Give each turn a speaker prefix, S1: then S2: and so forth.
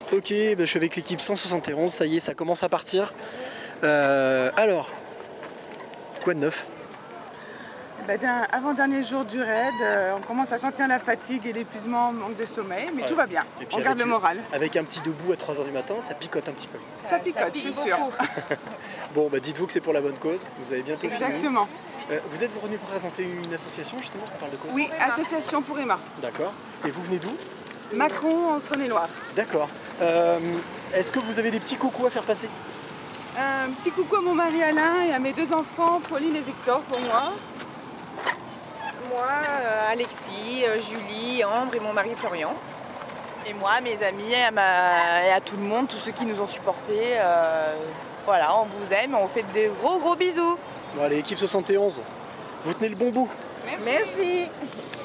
S1: Ok, je suis avec l'équipe 171, ça y est, ça commence à partir. Alors, quoi de neuf?
S2: Avant-dernier jour du raid, on commence à sentir la fatigue et l'épuisement, manque de sommeil, mais tout va bien.
S1: Et puis
S2: On garde le moral.
S1: Avec un petit debout à 3h du matin, ça picote un petit peu.
S2: Ça picote, c'est sûr.
S1: Bon, dites-vous que c'est pour la bonne cause, vous avez bientôt fini.
S2: Exactement.
S1: Vous êtes venu présenter une association justement, on parle de cause?
S2: Oui, association pour Emma.
S1: D'accord. Et vous venez d'où?
S2: Macron en Saône-et-Loire.
S1: D'accord. Est-ce que vous avez des petits coucous à faire passer?
S2: Un petit coucou à mon mari Alain et à mes 2 enfants, Pauline et Victor, pour moi.
S3: Moi, Alexis, Julie, Ambre et mon mari Florian.
S4: Et moi, mes amis, et à tout le monde, tous ceux qui nous ont supportés. Voilà, on vous aime, on vous fait de gros bisous.
S1: Bon allez, équipe 71, vous tenez le bon bout.
S3: Merci.